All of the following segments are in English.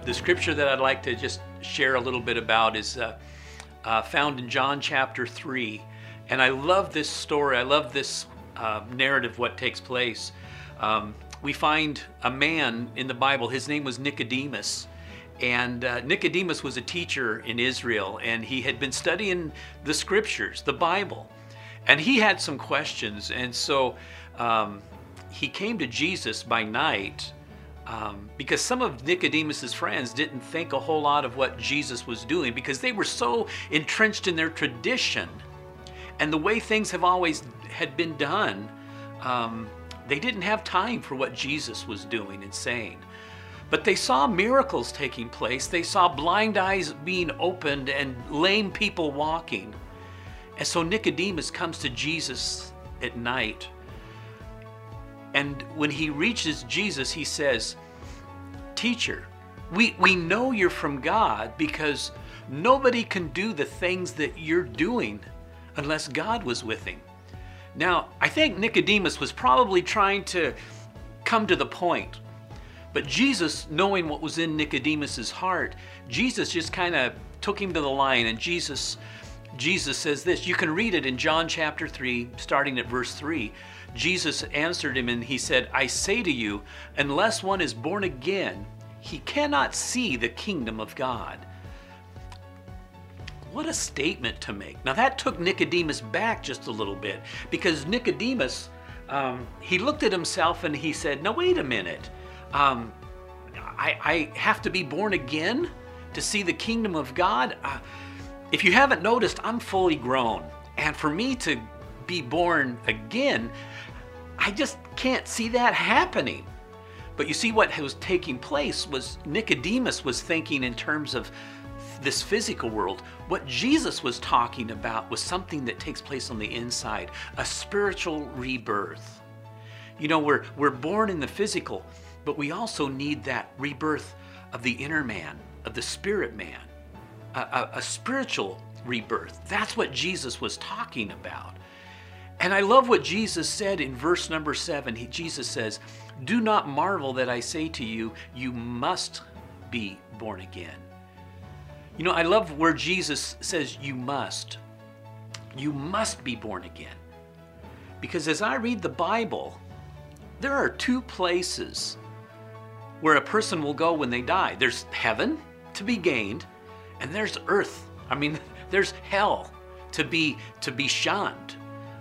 The scripture that I'd like to just share a little bit about is found in John chapter 3. And I love this story. I love this narrative, what takes place. We find a man in the Bible. His name was Nicodemus. And Nicodemus was a teacher in Israel, and he had been studying the scriptures, the Bible. And he had some questions. And so he came to Jesus by night because some of Nicodemus's friends didn't think a whole lot of what Jesus was doing because they were so entrenched in their tradition and the way things have always had been done. They didn't have time for what Jesus was doing and saying. But they saw miracles taking place. They saw blind eyes being opened and lame people walking. And so Nicodemus comes to Jesus at night. And when he reaches Jesus, he says, "Teacher, we know you're from God because nobody can do the things that you're doing unless God was with him." Now, I think Nicodemus was probably trying to come to the point. But Jesus, knowing what was in Nicodemus's heart, Jesus just kind of took him to the line. And Jesus says this. You can read it in John chapter 3, starting at verse 3. Jesus answered him and he said, "I say to you, unless one is born again, he cannot see the kingdom of God." What a statement to make. Now that took Nicodemus back just a little bit because Nicodemus, he looked at himself and he said, "No, wait a minute. I have to be born again to see the kingdom of God?" If you haven't noticed, I'm fully grown. And for me to be born again, I just can't see that happening. But you see, what was taking place was Nicodemus was thinking in terms of this physical world. What Jesus was talking about was something that takes place on the inside, a spiritual rebirth. You know, we're born in the physical, but we also need that rebirth of the inner man, of the spirit man, a spiritual rebirth. That's what Jesus was talking about. And I love what Jesus said in verse number 7. Jesus says, "Do not marvel that I say to you, you must be born again." You know, I love where Jesus says you must. You must be born again. Because as I read the Bible, there are two places where a person will go when they die. There's heaven to be gained, and there's earth. I mean, there's hell to be shunned.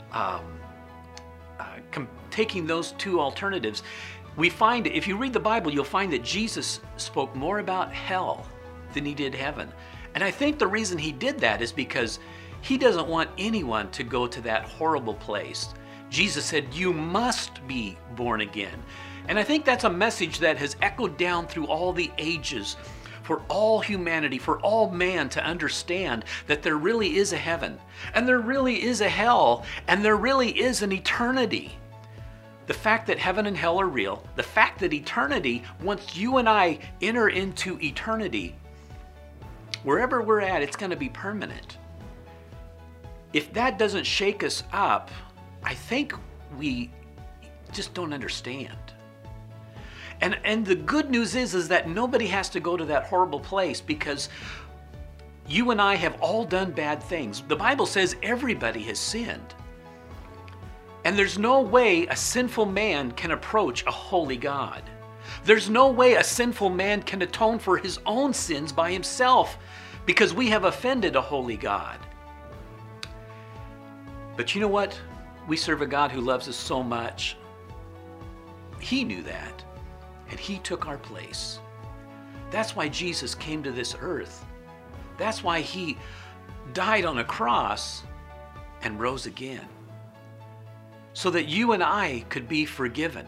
Taking those two alternatives, we find, if you read the Bible, you'll find that Jesus spoke more about hell than he did heaven. And I think the reason he did that is because he doesn't want anyone to go to that horrible place. Jesus said, "You must be born again." And I think that's a message that has echoed down through all the ages for all humanity, for all man to understand that there really is a heaven, and there really is a hell, and there really is an eternity. The fact that heaven and hell are real, the fact that eternity, once you and I enter into eternity, wherever we're at, it's going to be permanent. If that doesn't shake us up, I think we just don't understand. And the good news is that nobody has to go to that horrible place because you and I have all done bad things. The Bible says everybody has sinned. And there's no way a sinful man can approach a holy God. There's no way a sinful man can atone for his own sins by himself because we have offended a holy God. But you know what? We serve a God who loves us so much. He knew that, and he took our place. That's why Jesus came to this earth. That's why he died on a cross and rose again, so that you and I could be forgiven.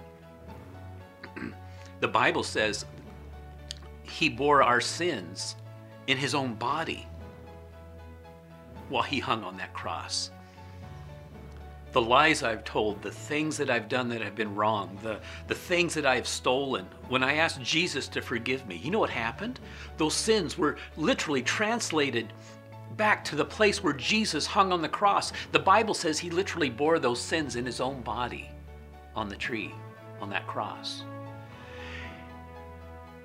The Bible says he bore our sins in his own body while he hung on that cross. The lies I've told, the things that I've done that have been wrong, the things that I've stolen, when I asked Jesus to forgive me, you know what happened? Those sins were literally translated back to the place where Jesus hung on the cross. The Bible says he literally bore those sins in his own body on the tree, on that cross.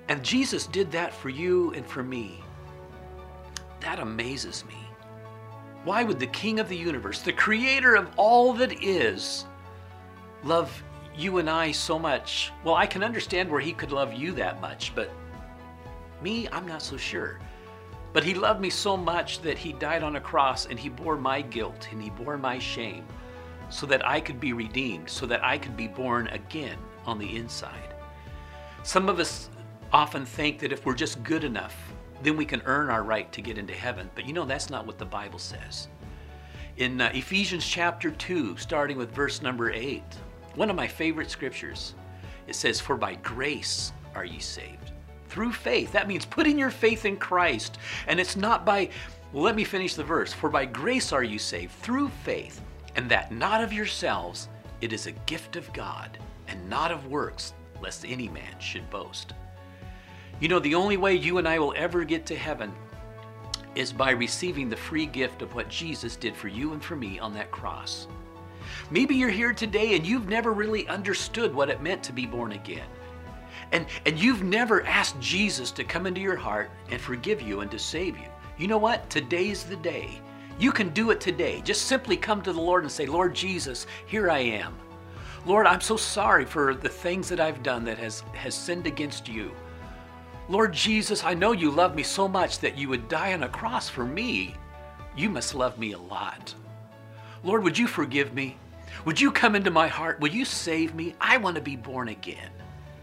And Jesus did that for you and for me. That amazes me. Why would the King of the universe, the creator of all that is, love you and I so much? Well, I can understand where he could love you that much, but me, I'm not so sure. But he loved me so much that he died on a cross and he bore my guilt and he bore my shame so that I could be redeemed, so that I could be born again on the inside. Some of us often think that if we're just good enough, then we can earn our right to get into heaven. But you know, that's not what the Bible says. In Ephesians chapter 2, starting with verse number 8, one of my favorite scriptures, it says, "For by grace are ye saved." Through faith. That means putting your faith in Christ. And it's not by, well, let me finish the verse. "For by grace are you saved through faith, and that not of yourselves, it is a gift of God, and not of works, lest any man should boast." You know, the only way you and I will ever get to heaven is by receiving the free gift of what Jesus did for you and for me on that cross. Maybe you're here today and you've never really understood what it meant to be born again. And you've never asked Jesus to come into your heart and forgive you and to save you. You know what? Today's the day. You can do it today. Just simply come to the Lord and say, "Lord Jesus, here I am. Lord, I'm so sorry for the things that I've done that has sinned against you. Lord Jesus, I know you love me so much that you would die on a cross for me. You must love me a lot. Lord, would you forgive me? Would you come into my heart? Will you save me? I want to be born again."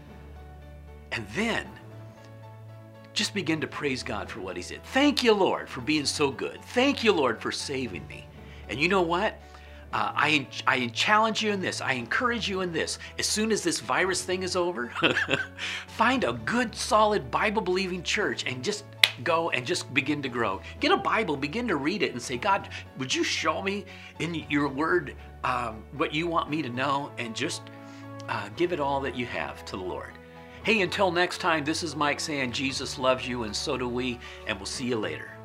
And then just begin to praise God for what he did. Thank you, Lord, for being so good. Thank you, Lord, for saving me. And you know what? I challenge you in this. I encourage you in this. As soon as this virus thing is over, find a good, solid, Bible-believing church and just go and just begin to grow. Get a Bible, begin to read it and say, "God, would you show me in your word what you want me to know?" And just give it all that you have to the Lord. Hey, until next time, this is Mike saying Jesus loves you and so do we, and we'll see you later.